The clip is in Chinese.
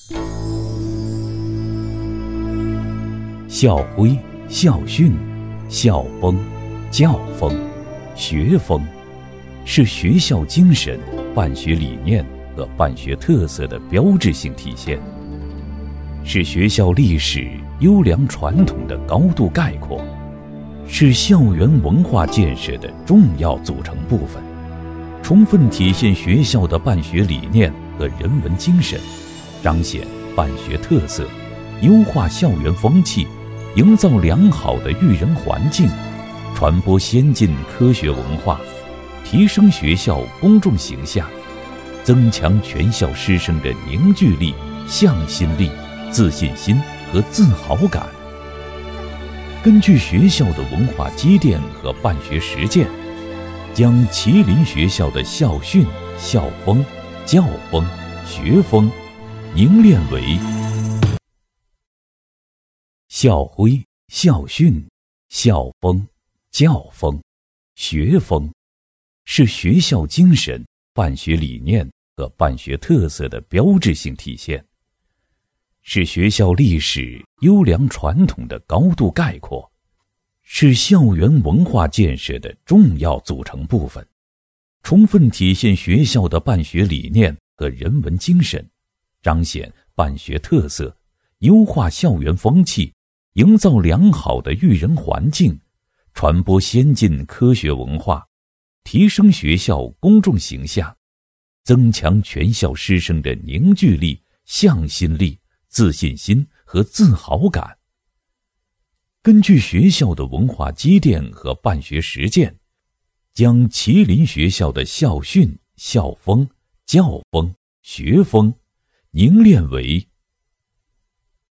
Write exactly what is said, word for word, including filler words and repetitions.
校徽、校训、校风、教风、学风，是学校精神、办学理念和办学特色的标志性体现，是学校历史优良传统的高度概括，是校园文化建设的重要组成部分，充分体现学校的办学理念和人文精神，彰显办学特色，优化校园风气，营造良好的育人环境，传播先进科学文化，提升学校公众形象，增强全校师生的凝聚力、向心力、自信心和自豪感。根据学校的文化积淀和办学实践，将麒麟学校的校训、校风、教风、学风凝练为校徽、校训、校风、教风、学风，是学校精神、办学理念和办学特色的标志性体现，是学校历史优良传统的高度概括，是校园文化建设的重要组成部分，充分体现学校的办学理念和人文精神，彰显办学特色，优化校园风气，营造良好的育人环境，传播先进科学文化，提升学校公众形象，增强全校师生的凝聚力、向心力、自信心和自豪感。根据学校的文化积淀和办学实践，将麒麟学校的校训、校风、教风、学风凝练为